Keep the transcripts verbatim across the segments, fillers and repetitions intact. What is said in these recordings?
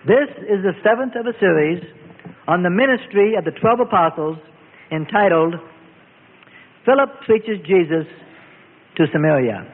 This is the seventh of a series on the ministry of the twelve apostles entitled, Philip Preaches Jesus to Samaria.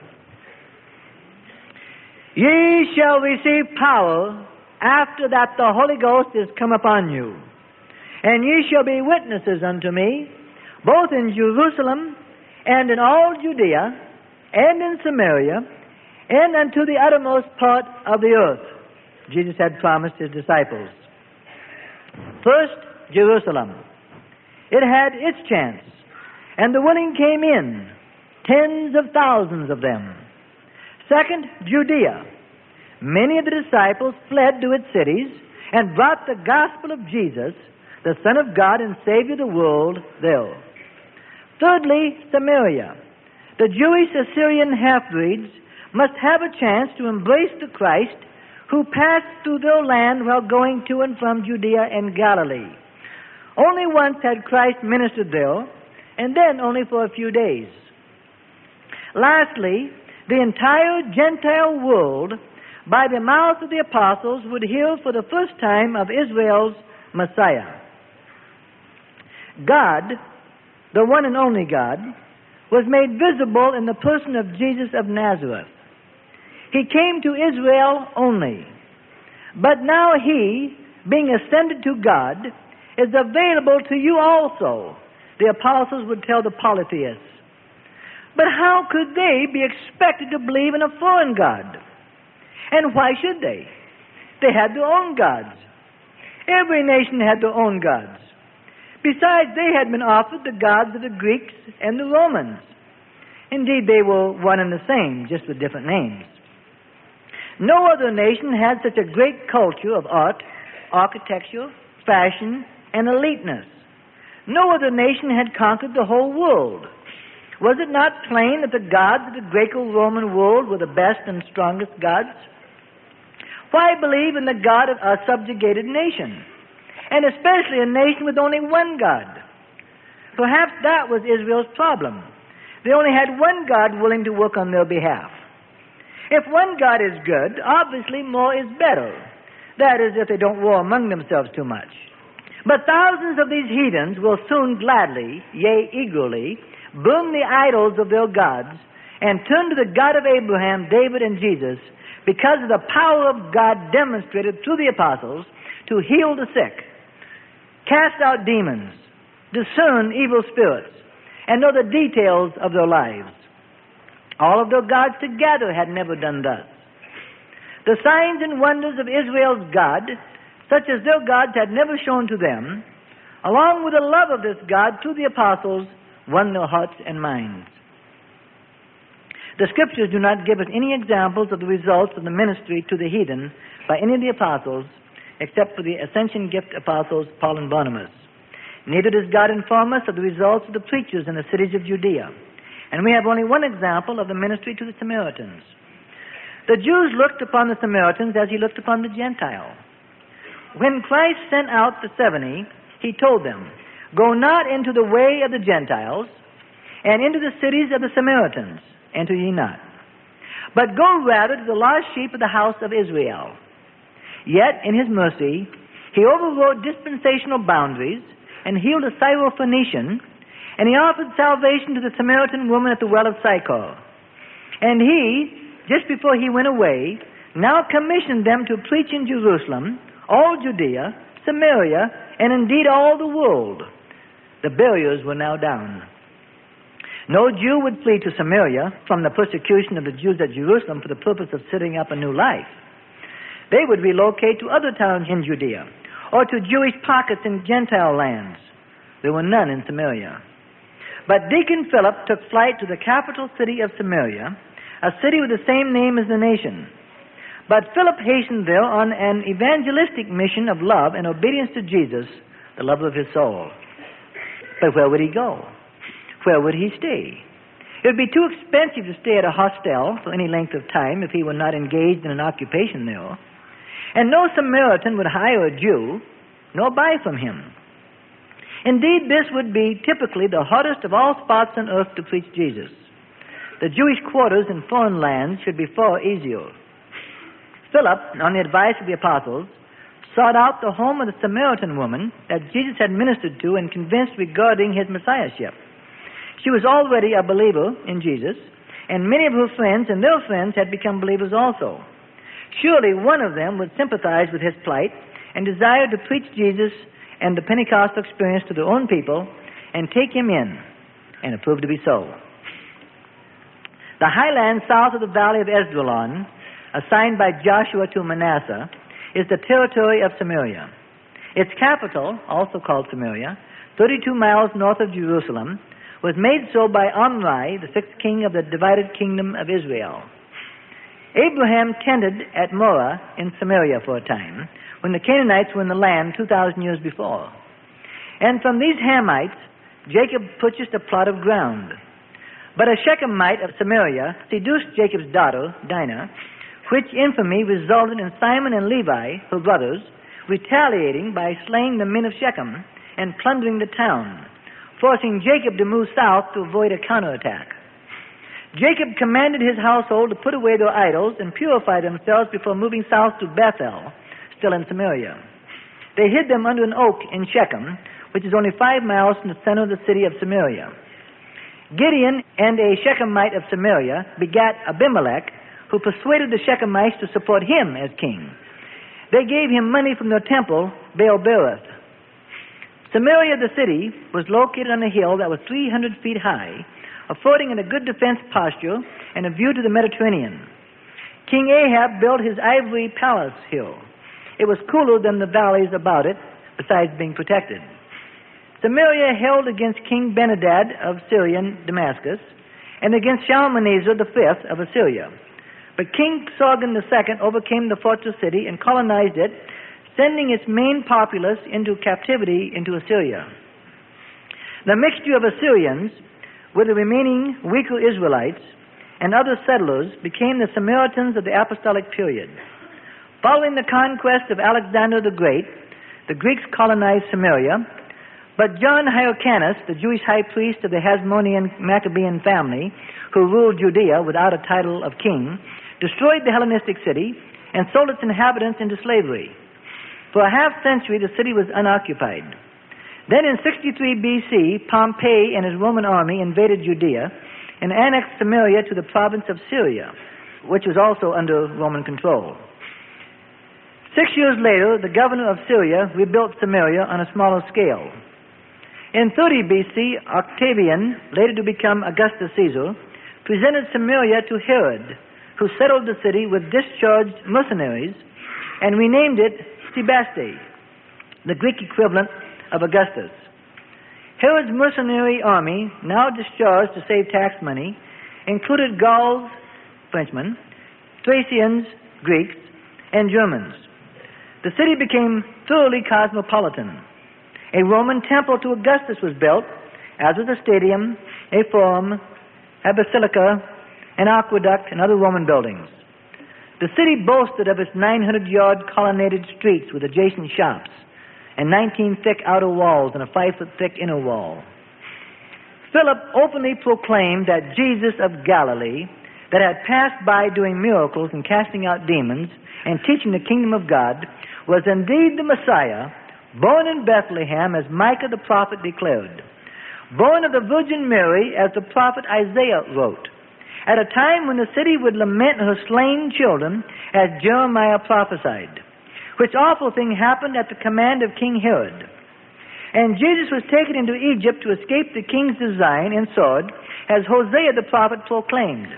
Ye shall receive power after that the Holy Ghost is come upon you, and ye shall be witnesses unto me, both in Jerusalem and in all Judea and in Samaria, and unto the uttermost part of the earth. Jesus had promised his disciples. First, Jerusalem. It had its chance, and the willing came in, tens of thousands of them. Second, Judea. Many of the disciples fled to its cities and brought the gospel of Jesus, the Son of God and Savior of the world, there. Thirdly, Samaria. The Jewish Assyrian half-breeds must have a chance to embrace the Christ who passed through their land while going to and from Judea and Galilee. Only once had Christ ministered there, and then only for a few days. Lastly, the entire Gentile world, by the mouth of the apostles, would hear for the first time of Israel's Messiah. God, the one and only God, was made visible in the person of Jesus of Nazareth. He came to Israel only. But now he, being ascended to God, is available to you also, the apostles would tell the polytheists. But how could they be expected to believe in a foreign God? And why should they? They had their own gods. Every nation had their own gods. Besides, they had been offered the gods of the Greeks and the Romans. Indeed, they were one and the same, just with different names. No other nation had such a great culture of art, architecture, fashion, and eliteness. No other nation had conquered the whole world. Was it not plain that the gods of the Greco-Roman world were the best and strongest gods? Why believe in the God of a subjugated nation, and especially a nation with only one God? Perhaps that was Israel's problem. They only had one God willing to work on their behalf. If one God is good, obviously more is better. That is, if they don't war among themselves too much. But thousands of these heathens will soon gladly, yea, eagerly, burn the idols of their gods and turn to the God of Abraham, David, and Jesus, because of the power of God demonstrated through the apostles to heal the sick, cast out demons, discern evil spirits, and know the details of their lives. All of their gods together had never done thus. The signs and wonders of Israel's God, such as their gods had never shown to them, along with the love of this God through the apostles, won their hearts and minds. The Scriptures do not give us any examples of the results of the ministry to the heathen by any of the apostles, except for the ascension gift apostles Paul and Barnabas. Neither does God inform us of the results of the preachers in the cities of Judea. And we have only one example of the ministry to the Samaritans. The Jews looked upon the Samaritans as he looked upon the Gentile. When Christ sent out the seventy, he told them, Go not into the way of the Gentiles, and into the cities of the Samaritans, enter ye not. But go rather to the lost sheep of the house of Israel. Yet, in his mercy, he overrode dispensational boundaries, and healed a Syrophoenician, and he offered salvation to the Samaritan woman at the well of Sychar. And he, just before he went away, now commissioned them to preach in Jerusalem, all Judea, Samaria, and indeed all the world. The barriers were now down. No Jew would flee to Samaria from the persecution of the Jews at Jerusalem for the purpose of setting up a new life. They would relocate to other towns in Judea, or to Jewish pockets in Gentile lands. There were none in Samaria. But Deacon Philip took flight to the capital city of Samaria, a city with the same name as the nation. But Philip hastened there on an evangelistic mission of love and obedience to Jesus, the lover of his soul. But where would he go? Where would he stay? It would be too expensive to stay at a hostel for any length of time if he were not engaged in an occupation there. And no Samaritan would hire a Jew, nor buy from him. Indeed, this would be typically the hottest of all spots on earth to preach Jesus. The Jewish quarters in foreign lands should be far easier. Philip, on the advice of the apostles, sought out the home of the Samaritan woman that Jesus had ministered to and convinced regarding his messiahship. She was already a believer in Jesus, and many of her friends and their friends had become believers also. Surely one of them would sympathize with his plight and desire to preach Jesus and the Pentecostal experience to their own people and take him in, and it proved to be so. The highlands south of the valley of Esdraelon, assigned by Joshua to Manasseh, is the territory of Samaria. Its capital, also called Samaria, thirty-two miles north of Jerusalem, was made so by Omri, the sixth king of the divided kingdom of Israel. Abraham tended at Morah in Samaria for a time, when the Canaanites were in the land two thousand years before. And from these Hamites, Jacob purchased a plot of ground. But a Shechemite of Samaria seduced Jacob's daughter, Dinah, which infamy resulted in Simon and Levi, her brothers, retaliating by slaying the men of Shechem and plundering the town, forcing Jacob to move south to avoid a counterattack. Jacob commanded his household to put away their idols and purify themselves before moving south to Bethel, still in Samaria. They hid them under an oak in Shechem, which is only five miles from the center of the city of Samaria. Gideon and a Shechemite of Samaria begat Abimelech, who persuaded the Shechemites to support him as king. They gave him money from their temple, Baal-berith. Samaria, the city, was located on a hill that was three hundred feet high, affording it a good defense posture and a view to the Mediterranean. King Ahab built his ivory palace hill. It was cooler than the valleys about it, besides being protected. Samaria held against King Benhadad of Syrian Damascus and against Shalmaneser the fifth of Assyria. But King Sargon the second overcame the fortress city and colonized it, sending its main populace into captivity into Assyria. The mixture of Assyrians with the remaining weaker Israelites and other settlers became the Samaritans of the apostolic period. Following the conquest of Alexander the Great, the Greeks colonized Samaria, but John Hyrcanus, the Jewish high priest of the Hasmonean Maccabean family, who ruled Judea without a title of king, destroyed the Hellenistic city and sold its inhabitants into slavery. For a half century, the city was unoccupied. Then in sixty-three B C, Pompey and his Roman army invaded Judea and annexed Samaria to the province of Syria, which was also under Roman control. Six years later, the governor of Syria rebuilt Samaria on a smaller scale. In thirty B C, Octavian, later to become Augustus Caesar, presented Samaria to Herod, who settled the city with discharged mercenaries and renamed it Sebaste, the Greek equivalent of Augustus. Herod's mercenary army, now discharged to save tax money, included Gauls, Frenchmen, Thracians, Greeks, and Germans. The city became thoroughly cosmopolitan. A Roman temple to Augustus was built, as was a stadium, a forum, a basilica, an aqueduct, and other Roman buildings. The city boasted of its nine hundred yard colonnaded streets with adjacent shops, and nineteen thick outer walls and a five foot thick inner wall. Philip openly proclaimed that Jesus of Galilee, that had passed by doing miracles and casting out demons and teaching the kingdom of God, was indeed the Messiah, born in Bethlehem, as Micah the prophet declared, born of the Virgin Mary, as the prophet Isaiah wrote, at a time when the city would lament her slain children, as Jeremiah prophesied, which awful thing happened at the command of King Herod. And Jesus was taken into Egypt to escape the king's design and sword, as Hosea the prophet proclaimed.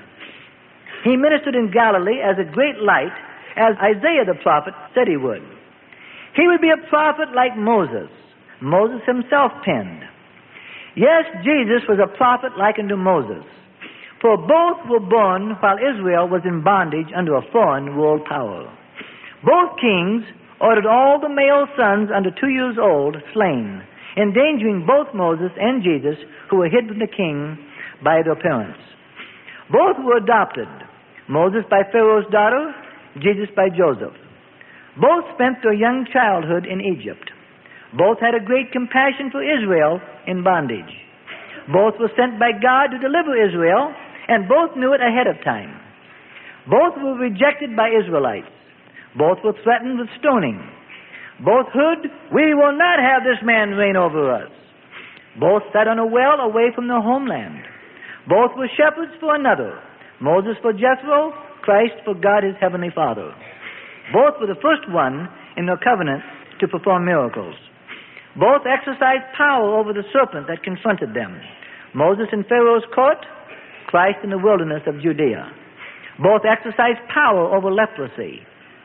He ministered in Galilee as a great light, as Isaiah the prophet said he would. He would be a prophet like Moses. Moses himself penned. Yes, Jesus was a prophet like unto Moses, for both were born while Israel was in bondage under a foreign world power. Both kings ordered all the male sons under two years old slain, endangering both Moses and Jesus, who were hid from the king by their parents. Both were adopted, Moses by Pharaoh's daughter, Jesus by Joseph. Both spent their young childhood in Egypt. Both had a great compassion for Israel in bondage. Both were sent by God to deliver Israel, and both knew it ahead of time. Both were rejected by Israelites. Both were threatened with stoning. Both heard, "We will not have this man reign over us." Both sat on a well away from their homeland. Both were shepherds for another. Moses for Jethro, Christ for God his heavenly Father. Both were the first one in the covenant to perform miracles. Both exercised power over the serpent that confronted them. Moses in Pharaoh's court, Christ in the wilderness of Judea. Both exercised power over leprosy.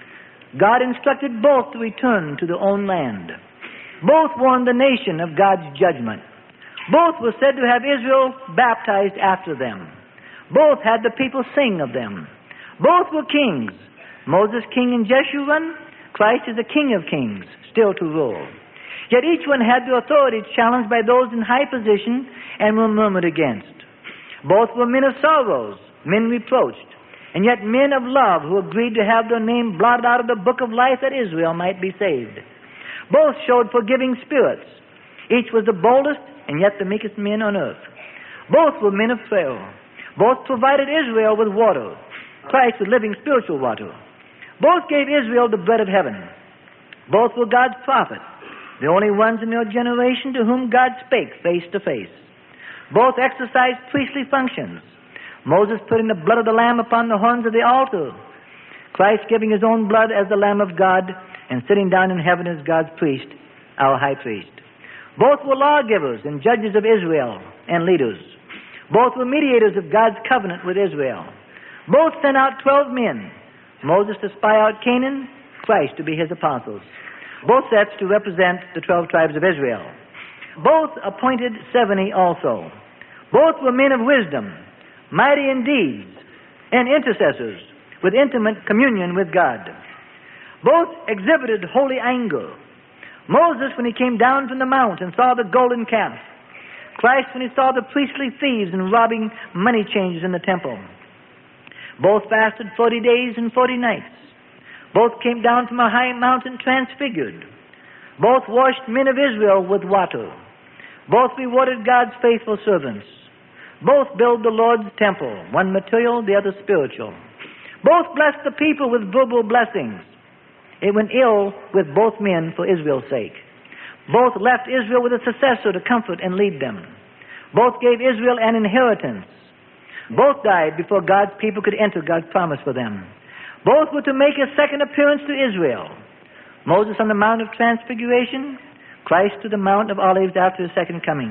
God instructed both to return to their own land. Both warned the nation of God's judgment. Both were said to have Israel baptized after them. Both had the people sing of them. Both were kings. Moses king in Jeshurun, Christ is the King of kings, still to rule. Yet each one had their authority challenged by those in high position and were murmured against. Both were men of sorrows, men reproached, and yet men of love who agreed to have their name blotted out of the book of life that Israel might be saved. Both showed forgiving spirits. Each was the boldest and yet the meekest men on earth. Both were men of prayer. Both provided Israel with water, Christ with living spiritual water. Both gave Israel the bread of heaven. Both were God's prophets, the only ones in their generation to whom God spake face to face. Both exercised priestly functions. Moses putting the blood of the Lamb upon the horns of the altar, Christ giving his own blood as the Lamb of God and sitting down in heaven as God's priest, our high priest. Both were lawgivers and judges of Israel and leaders. Both were mediators of God's covenant with Israel. Both sent out twelve men, Moses to spy out Canaan, Christ to be his apostles. Both sets to represent the twelve tribes of Israel. Both appointed seventy also. Both were men of wisdom, mighty in deeds, and intercessors with intimate communion with God. Both exhibited holy anger. Moses when he came down from the mount and saw the golden calf. Christ when he saw the priestly thieves and robbing money changers in the temple. Both fasted forty days and forty nights. Both came down from a high mountain transfigured. Both washed men of Israel with water. Both rewarded God's faithful servants. Both build the Lord's temple, one material, the other spiritual. Both blessed the people with verbal blessings. It went ill with both men for Israel's sake. Both left Israel with a successor to comfort and lead them. Both gave Israel an inheritance. Both died before God's people could enter God's promise for them. Both were to make a second appearance to Israel. Moses on the Mount of Transfiguration, Christ to the Mount of Olives after his second coming.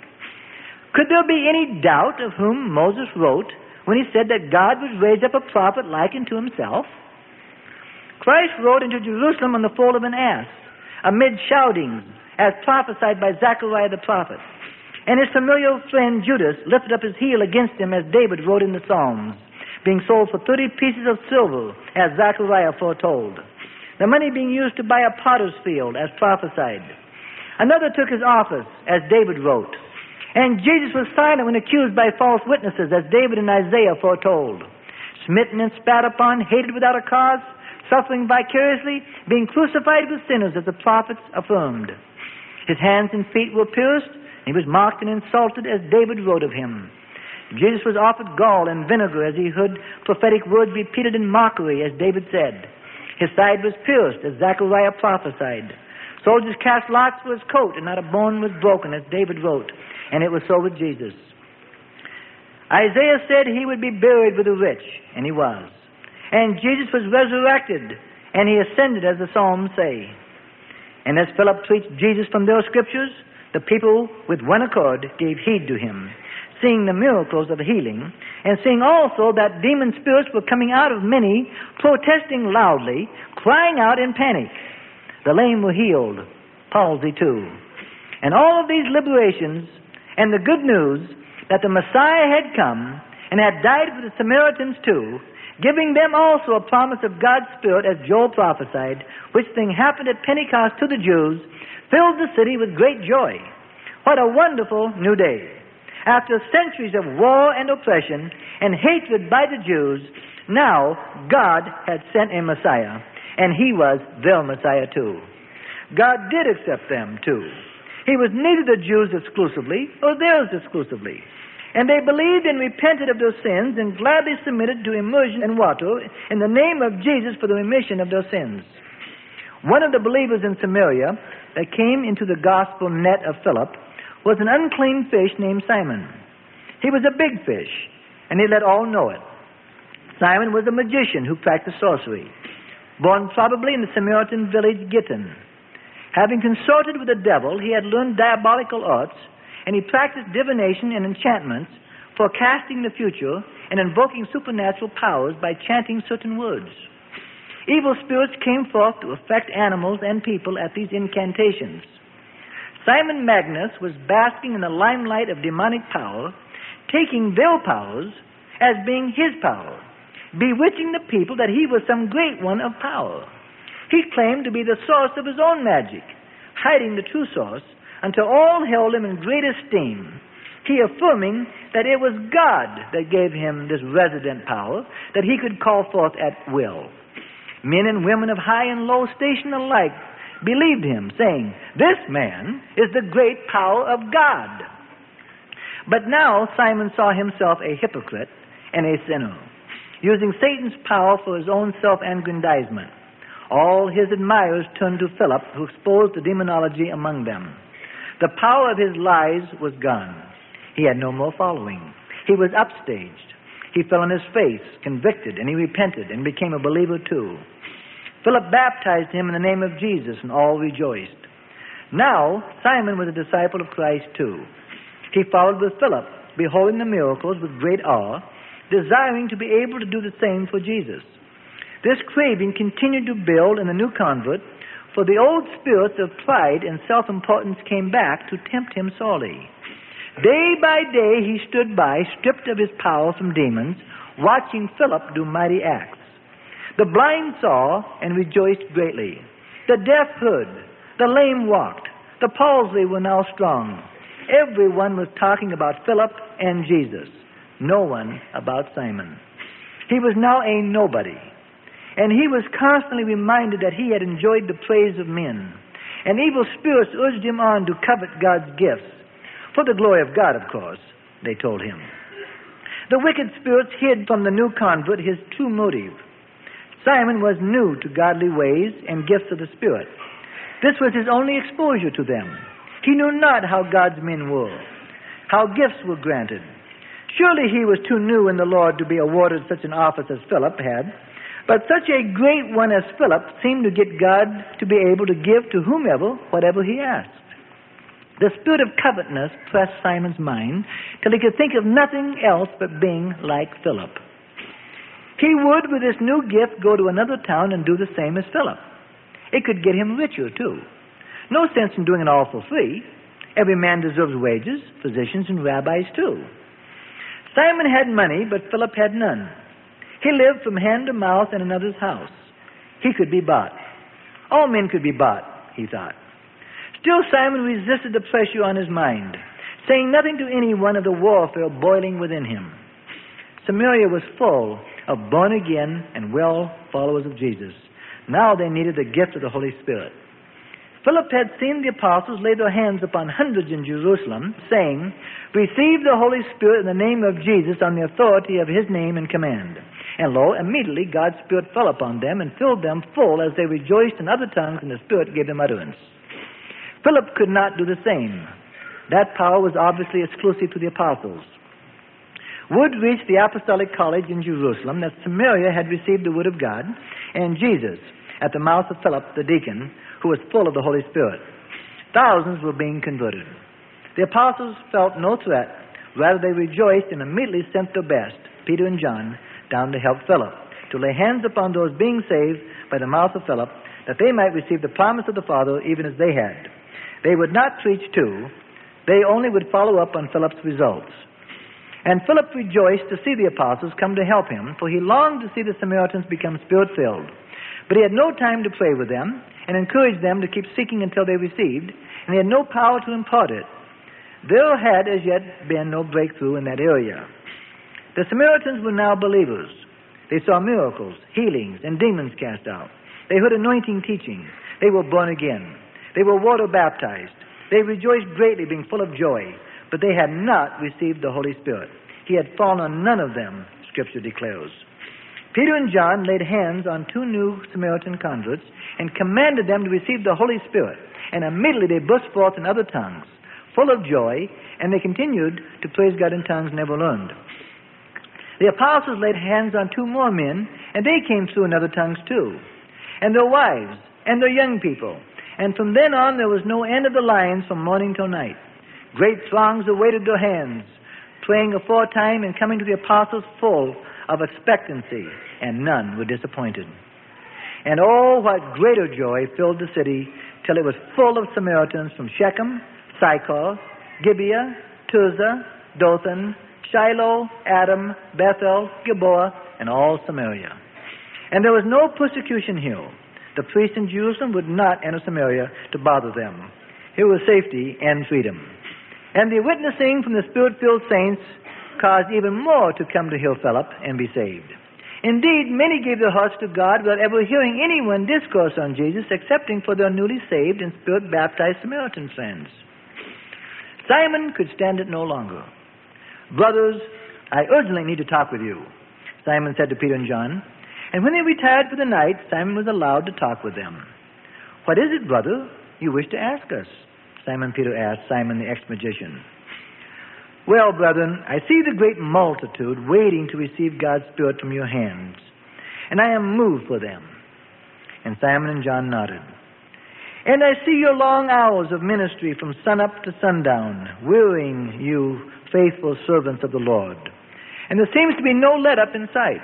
Could there be any doubt of whom Moses wrote when he said that God would raise up a prophet like unto himself? Christ rode into Jerusalem on the foal of an ass, amid shoutings, as prophesied by Zechariah the prophet. And his familiar friend Judas lifted up his heel against him as David wrote in the Psalms, being sold for thirty pieces of silver, as Zechariah foretold. The money being used to buy a potter's field, as prophesied. Another took his office, as David wrote. And Jesus was silent when accused by false witnesses, as David and Isaiah foretold. Smitten and spat upon, hated without a cause, suffering vicariously, being crucified with sinners, as the prophets affirmed. His hands and feet were pierced, and he was mocked and insulted, as David wrote of him. Jesus was offered gall and vinegar, as he heard prophetic words repeated in mockery, as David said. His side was pierced, as Zechariah prophesied. Soldiers cast lots for his coat, and not a bone was broken, as David wrote. And it was so with Jesus. Isaiah said he would be buried with the rich, and he was. And Jesus was resurrected, and he ascended, as the Psalms say. And as Philip preached Jesus from their scriptures, the people with one accord gave heed to him, seeing the miracles of healing, and seeing also that demon spirits were coming out of many, protesting loudly, crying out in panic. The lame were healed, palsy too. And all of these liberations, and the good news that the Messiah had come and had died for the Samaritans too, giving them also a promise of God's Spirit, as Joel prophesied, which thing happened at Pentecost to the Jews, filled the city with great joy. What a wonderful new day. After centuries of war and oppression and hatred by the Jews, now God had sent a Messiah, and he was their Messiah too. God did accept them too. He was neither the Jews exclusively or theirs exclusively. And they believed and repented of their sins and gladly submitted to immersion in water in the name of Jesus for the remission of their sins. One of the believers in Samaria that came into the gospel net of Philip was an unclean fish named Simon. He was a big fish, and he let all know it. Simon was a magician who practiced sorcery, born probably in the Samaritan village Gittin. Having consorted with the devil, he had learned diabolical arts, and he practiced divination and enchantments, forecasting the future and invoking supernatural powers by chanting certain words. Evil spirits came forth to affect animals and people at these incantations. Simon Magnus was basking in the limelight of demonic power, taking their powers as being his power, bewitching the people that he was some great one of power. He claimed to be the source of his own magic, hiding the true source until all held him in great esteem, he affirming that it was God that gave him this resident power that he could call forth at will. Men and women of high and low station alike believed him, saying, "This man is the great power of God." But now Simon saw himself a hypocrite and a sinner, using Satan's power for his own self-aggrandizement. All his admirers turned to Philip, who exposed the demonology among them. The power of his lies was gone. He had no more following. He was upstaged. He fell on his face, convicted, and he repented and became a believer too. Philip baptized him in the name of Jesus, and all rejoiced. Now Simon was a disciple of Christ too. He followed with Philip, beholding the miracles with great awe, desiring to be able to do the same for Jesus. This craving continued to build in the new convert, for the old spirits of pride and self-importance came back to tempt him sorely. Day by day he stood by, stripped of his power from demons, watching Philip do mighty acts. The blind saw and rejoiced greatly. The deaf heard. The lame walked. The palsy were now strong. Everyone was talking about Philip and Jesus. No one about Simon. He was now a nobody. And he was constantly reminded that he had enjoyed the praise of men. And evil spirits urged him on to covet God's gifts. For the glory of God, of course, they told him. The wicked spirits hid from the new convert his true motive. Simon was new to godly ways and gifts of the Spirit. This was his only exposure to them. He knew not how God's men were, how gifts were granted. Surely he was too new in the Lord to be awarded such an office as Philip had. But such a great one as Philip seemed to get God to be able to give to whomever whatever he asked. The spirit of covetousness pressed Simon's mind till he could think of nothing else but being like Philip. He would, with this new gift, go to another town and do the same as Philip. It could get him richer, too. No sense in doing it all for free. Every man deserves wages, physicians and rabbis, too. Simon had money, but Philip had none. He lived from hand to mouth in another's house. He could be bought. All men could be bought, he thought. Still, Simon resisted the pressure on his mind, saying nothing to anyone of the warfare boiling within him. Samaria was full of born-again and well followers of Jesus. Now they needed the gift of the Holy Spirit. Philip had seen the apostles lay their hands upon hundreds in Jerusalem, saying, "Receive the Holy Spirit in the name of Jesus on the authority of his name and command." And lo, immediately God's Spirit fell upon them and filled them full as they rejoiced in other tongues, and the Spirit gave them utterance. Philip could not do the same. That power was obviously exclusive to the apostles. Word reached the Apostolic College in Jerusalem that Samaria had received the Word of God and Jesus at the mouth of Philip the deacon, who was full of the Holy Spirit. Thousands were being converted. The apostles felt no threat. Rather, they rejoiced and immediately sent their best, Peter and John, down to help Philip, to lay hands upon those being saved by the mouth of Philip, that they might receive the promise of the Father even as they had. They would not preach to, they only would follow up on Philip's results. And Philip rejoiced to see the apostles come to help him, for he longed to see the Samaritans become Spirit-filled. But he had no time to pray with them and encourage them to keep seeking until they received, and he had no power to impart it. There had as yet been no breakthrough in that area. The Samaritans were now believers. They saw miracles, healings, and demons cast out. They heard anointing teaching. They were born again. They were water baptized. They rejoiced greatly, being full of joy, but they had not received the Holy Spirit. He had fallen on none of them, Scripture declares. Peter and John laid hands on two new Samaritan converts and commanded them to receive the Holy Spirit. And immediately they burst forth in other tongues, full of joy, and they continued to praise God in tongues never learned. The apostles laid hands on two more men, and they came through in other tongues too, and their wives, and their young people. And from then on there was no end of the lines from morning till night. Great throngs awaited their hands, praying aforetime and coming to the apostles full of expectancy, and none were disappointed. And oh, what greater joy filled the city till it was full of Samaritans from Shechem, Sychar, Gibeah, Tirzah, Dothan, Shiloh, Adam, Bethel, Gilboa, and all Samaria. And there was no persecution here. The priests in Jerusalem would not enter Samaria to bother them. Here was safety and freedom. And the witnessing from the Spirit-filled saints caused even more to come to hear Philip and be saved. Indeed, many gave their hearts to God without ever hearing anyone discourse on Jesus, excepting for their newly saved and Spirit-baptized Samaritan friends. Simon could stand it no longer. Brothers, I urgently need to talk with you, Simon said to Peter and John. And when they retired for the night, Simon was allowed to talk with them. What is it, brother, you wish to ask us? Simon Peter asked Simon the ex-magician. Well, brethren, I see the great multitude waiting to receive God's Spirit from your hands, and I am moved for them. And Simon and John nodded. And I see your long hours of ministry from sunup to sundown, wearying you faithful servants of the Lord. And there seems to be no let-up in sight.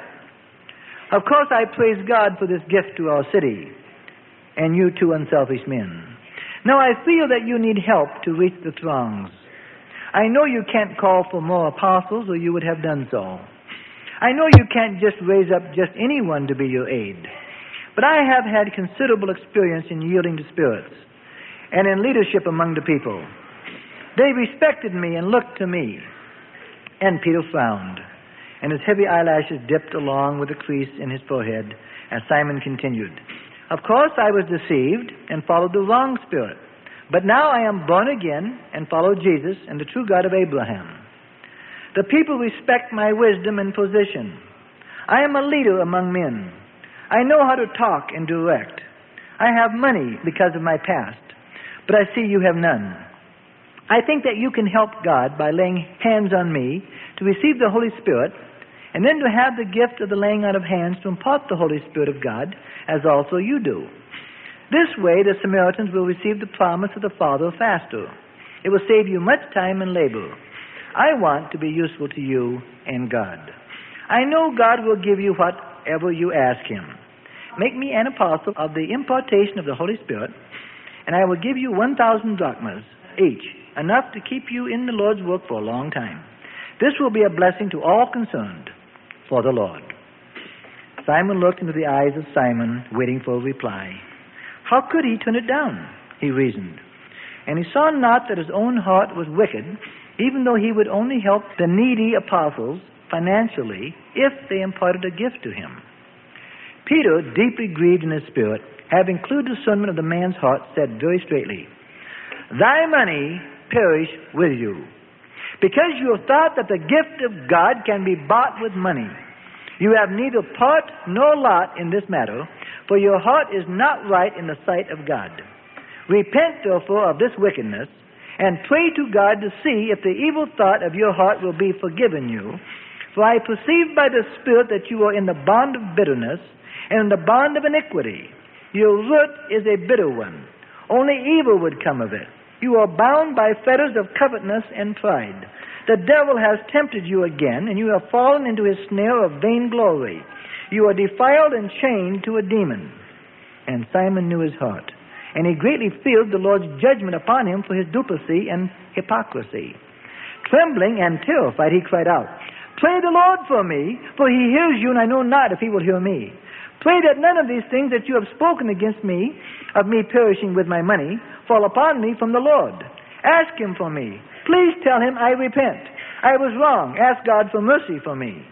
Of course, I praise God for this gift to our city, and you two unselfish men. Now I feel that you need help to reach the throngs. I know you can't call for more apostles, or you would have done so. I know you can't just raise up just anyone to be your aid. But I have had considerable experience in yielding to spirits and in leadership among the people. They respected me and looked to me. And Peter frowned, and his heavy eyelashes dipped along with a crease in his forehead as Simon continued. Of course, I was deceived and followed the wrong spirit. But now I am born again and follow Jesus and the true God of Abraham. The people respect my wisdom and position. I am a leader among men. I know how to talk and direct. I have money because of my past, but I see you have none. I think that you can help God by laying hands on me to receive the Holy Spirit, and then to have the gift of the laying on of hands to impart the Holy Spirit of God, as also you do. This way, the Samaritans will receive the promise of the Father faster. It will save you much time and labor. I want to be useful to you and God. I know God will give you whatever you ask Him. Make me an apostle of the impartation of the Holy Spirit, and I will give you one thousand drachmas each, enough to keep you in the Lord's work for a long time. This will be a blessing to all concerned for the Lord. Simon looked into the eyes of Simon, waiting for a reply. How could he turn it down? He reasoned. And he saw not that his own heart was wicked, even though he would only help the needy apostles financially if they imparted a gift to him. Peter, deeply grieved in his spirit, having clear discernment of the man's heart, said very straightly, Thy money perish with you, because you have thought that the gift of God can be bought with money. You have neither part nor lot in this matter, for your heart is not right in the sight of God. Repent, therefore, of this wickedness, and pray to God to see if the evil thought of your heart will be forgiven you. For I perceive by the Spirit that you are in the bond of bitterness, and in the bond of iniquity. Your root is a bitter one. Only evil would come of it. You are bound by fetters of covetousness and pride. The devil has tempted you again, and you have fallen into his snare of vainglory. You are defiled and chained to a demon. And Simon knew his heart, and he greatly feared the Lord's judgment upon him for his duplicity and hypocrisy. Trembling and terrified, he cried out, Pray the Lord for me, for he hears you, and I know not if he will hear me. Pray that none of these things that you have spoken against me, of me perishing with my money, fall upon me from the Lord. Ask him for me. Please tell him I repent. I was wrong. Ask God for mercy for me.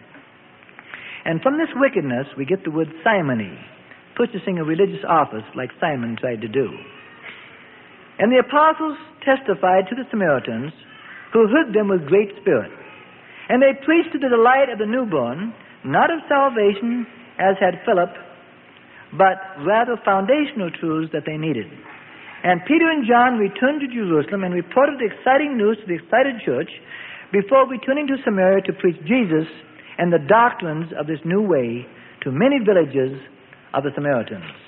And from this wickedness we get the word simony, purchasing a religious office like Simon tried to do. And the apostles testified to the Samaritans, who heard them with great spirit. And they preached to the delight of the newborn, not of salvation as had Philip, but rather foundational truths that they needed. And Peter and John returned to Jerusalem and reported the exciting news to the excited church before returning to Samaria to preach Jesus and the doctrines of this new way to many villages of the Samaritans.